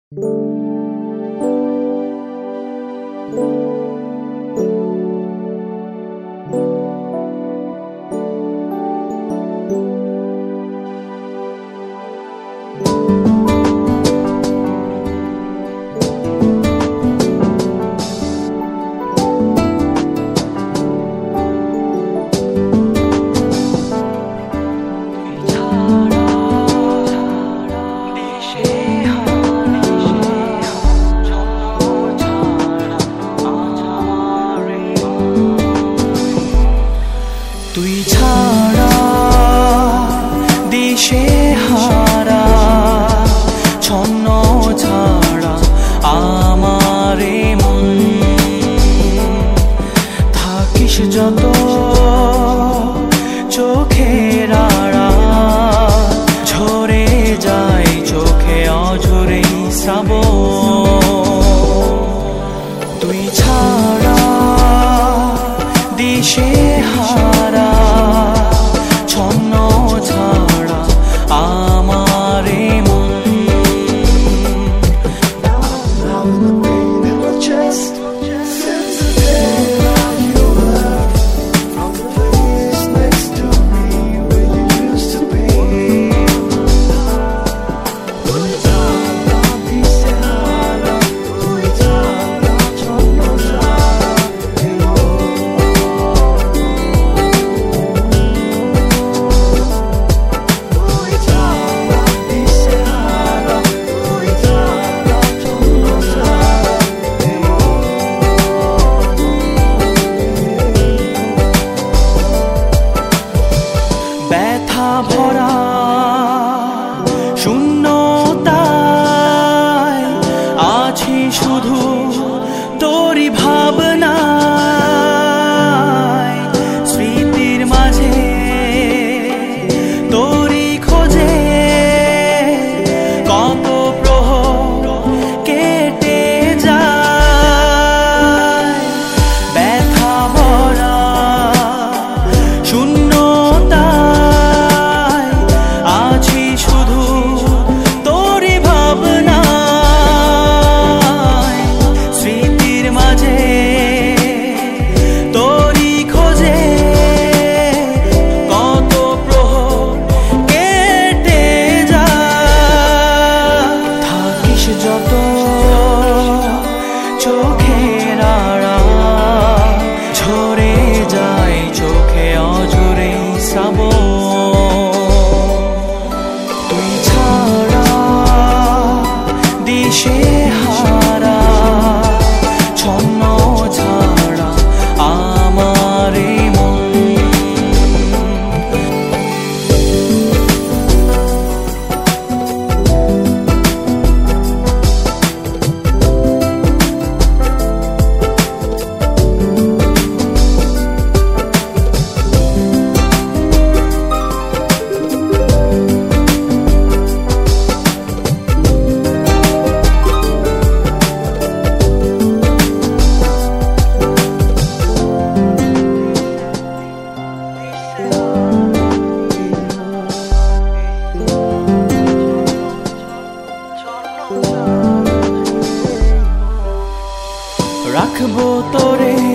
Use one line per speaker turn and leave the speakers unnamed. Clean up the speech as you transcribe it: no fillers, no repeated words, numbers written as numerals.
তুই ছাড়া দিশে হারা ছন্ন ছাড়া আমারে মন থাকিস যত চোখের আড়াল ঝরে যায় চোখে অঝরে শ্রাবণ তুই ছাড়া দিশে হারা ছন্ন ছাড়া আমারে মন ভরা শূন্যতায় আছি শুধু তোরই ভাবনায় স্মৃতির মাঝে তোরই খোঁজে কত প্রহর কেটে যায় ব্যথা ভরা শূন্য চোখের আড়াল ঝরে যায় চোখে অঝরে শ্রাবণ তুই ছাড়া দিশে হারা ছন্ন ছাড়া আমারে মন রাখবো তোরে